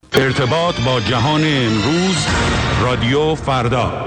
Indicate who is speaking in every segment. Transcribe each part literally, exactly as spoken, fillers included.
Speaker 1: ارتباط با جهان امروز، رادیو فردا.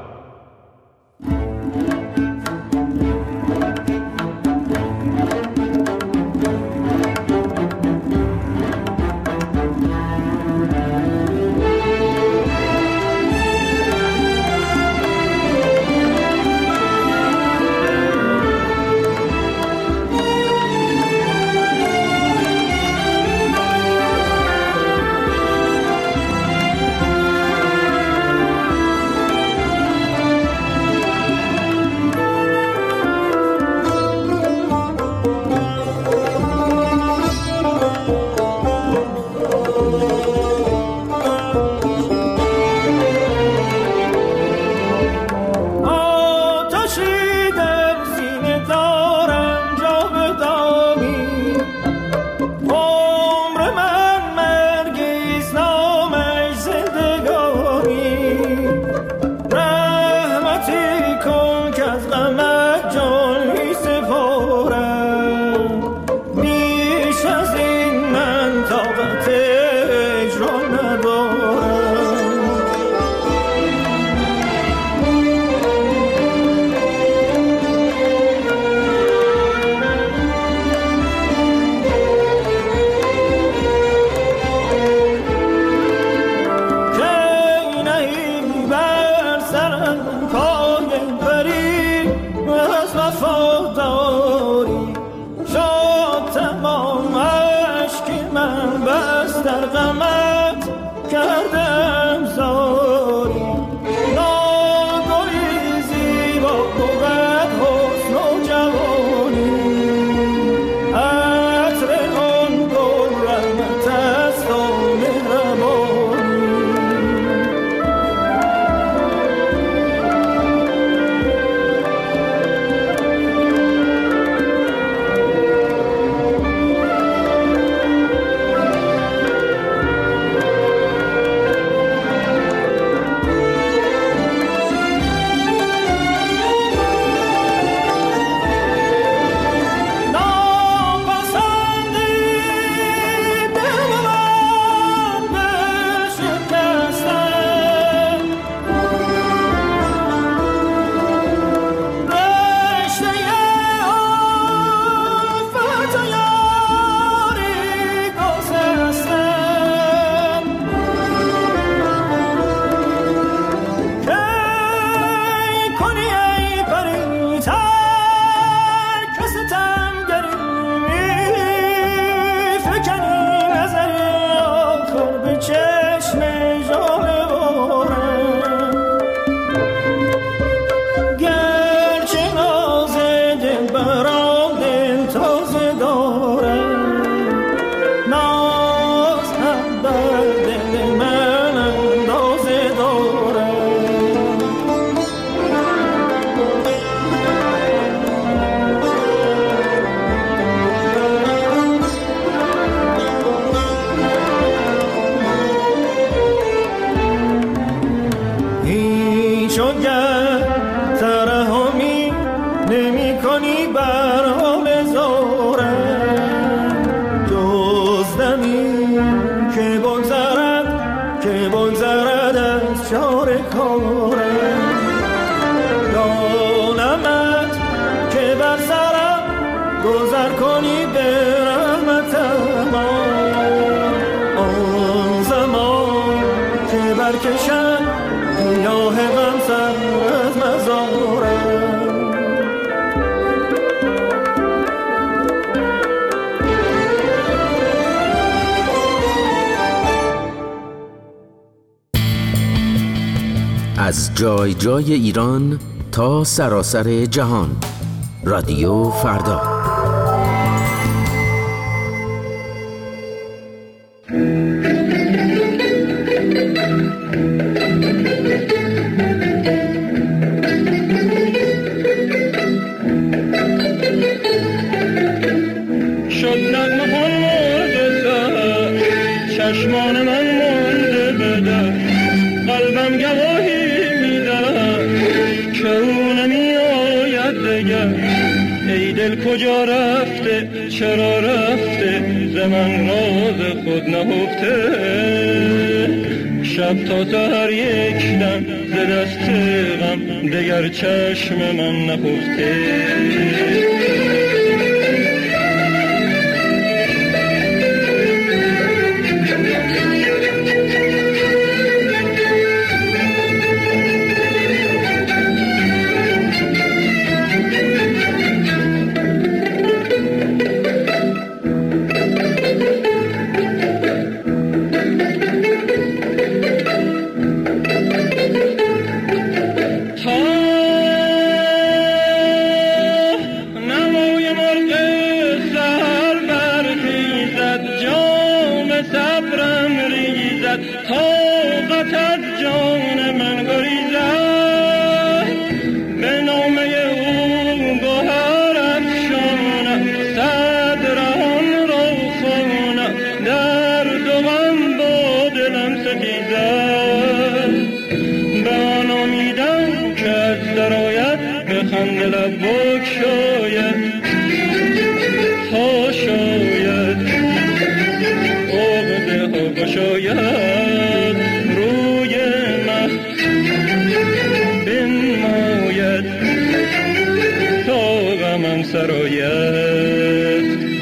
Speaker 2: از جای جای ایران تا سراسر جهان، رادیو فردا.
Speaker 3: چشمان من مانده بده، قلبم گواهی میده که او نمی آید دگر. ای دل کجا رفته، چرا رفته، ز من راز خود نهفته. شب تا سحر یک دم ز دست غم دگر چشم من نخفته. طاقت از جان من گریزد، به نامه او گوهر افشانم، صد رهان را خوانم، در دو غم با دلم ستیزد. به آن امیدم که از درآید به خنده لب بگشاید، تا شاید عقده ها گشاید، سرایت.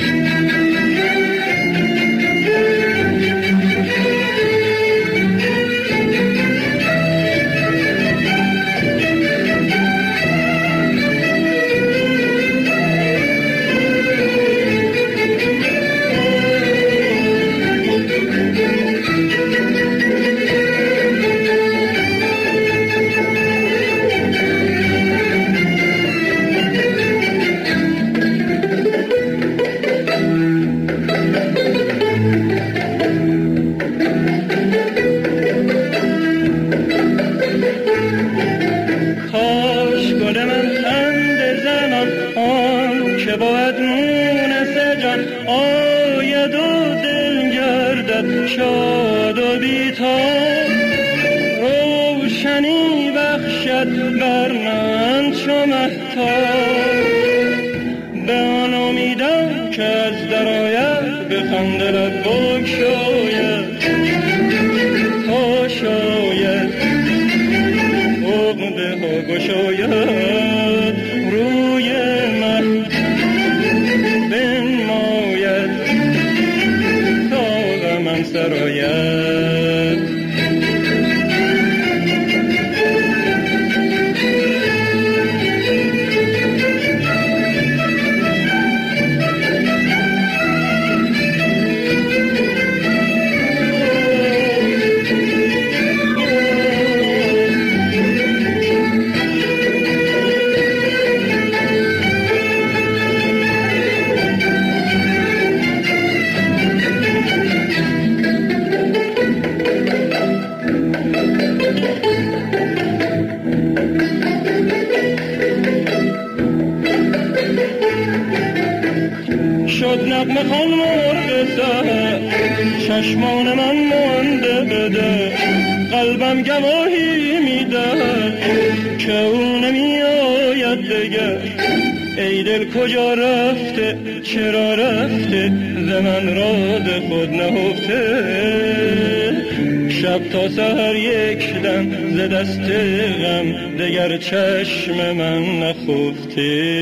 Speaker 3: شاد و بی‌تاب روشنی بخشد بر من چو مهتاب، به آن امیدم که از درآید به خنده لب بگشاید، تا شاید عقده ها گشاید، روی مه بنماید تا غمم سرآید. شد نغمه خوان مرغ سحر، چشمان من مانده بده، قلبم گواهی میدهد که او نمی آید دگر. ای دل کجا رفته، چرا رفته، ز من راز خود نهفته. شب تا سحر یک دم ز دست غم دگر چشم من نخفته.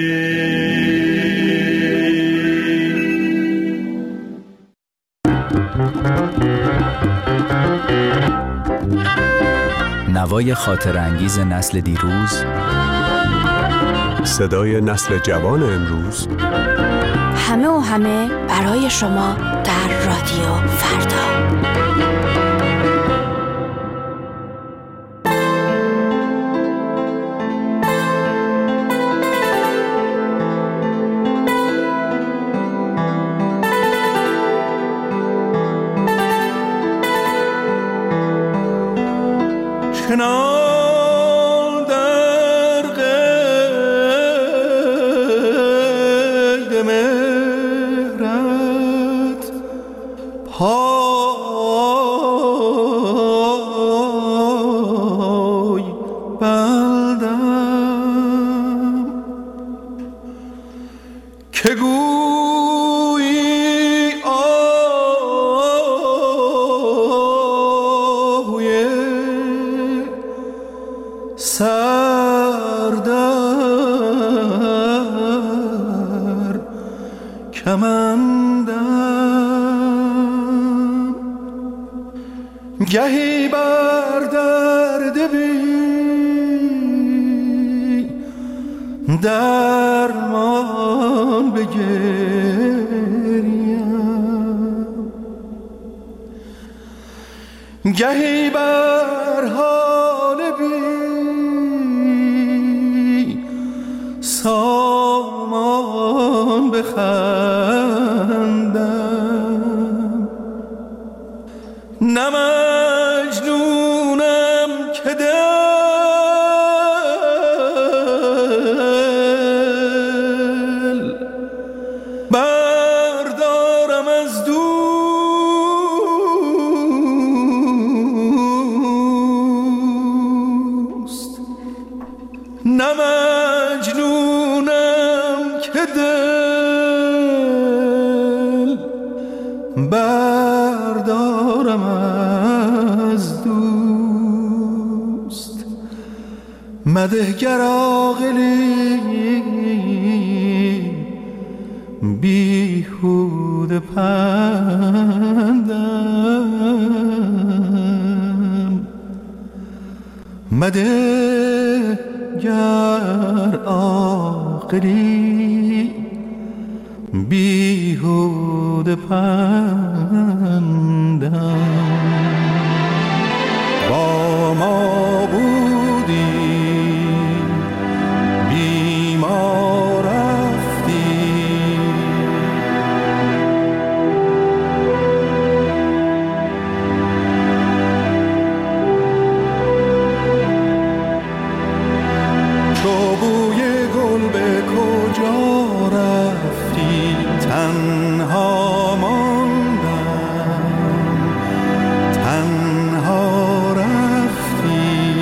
Speaker 4: نوای خاطر انگیز نسل دیروز،
Speaker 5: صدای نسل جوان امروز،
Speaker 6: همه و همه برای شما در رادیو فردا.
Speaker 3: کنار در قید مهرت پای بندم که گویی آه
Speaker 7: گهی بر درد بی درمان بگریم، گهی بر حال بی سامان بخندم. نه مجنونم که دل بردارم از دوست، نه مجنونم که دل بردارم از دوست. مدهگر عاقلی بیهوده پندم، مدهگر عاقلی بیهوده پندم. با ما بودی بی ما رفتی، تو بوی گل به کجا رفتی؟ تنها ماندم، تنها رفتی.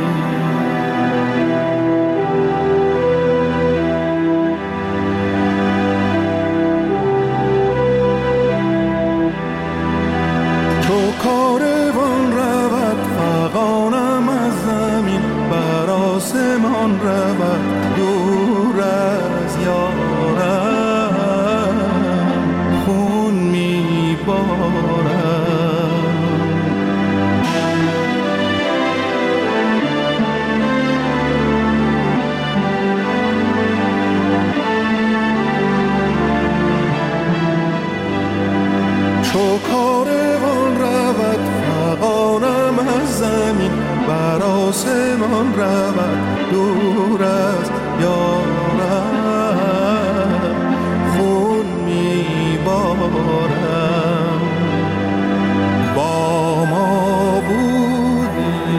Speaker 7: تو کاروان رود فغانم از زمین، بر آسمان رود دور از یارم، خون میبارم. تو کاروان رود فغانم از زمین، بر آسمان رود دور از یارم، خون میبارم. با ما بودی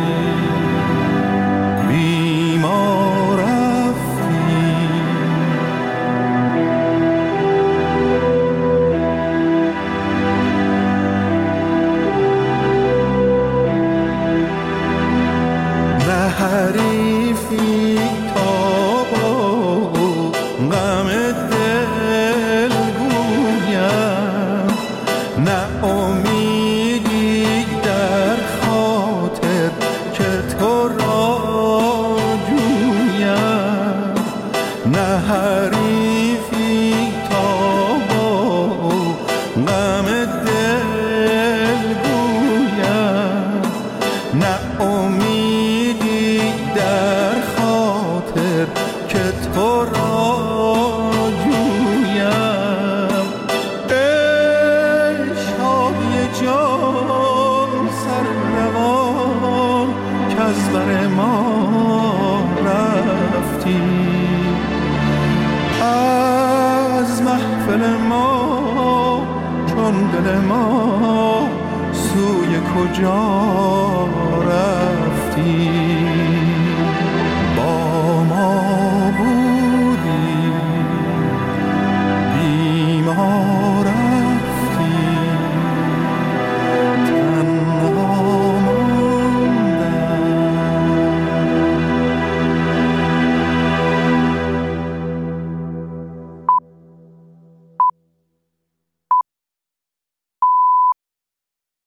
Speaker 7: بی ما رفتی، نه حریفی تا با غم دل گویم، نه امیدی در خاطر که تو را جویم، نه حریفی تا با غم دل گویم، نه امیدی در خاطر که تو را جویم. ای شادی جان سر روان که از بر ما رفتی، از محفل ما چون دل ما سوی کجا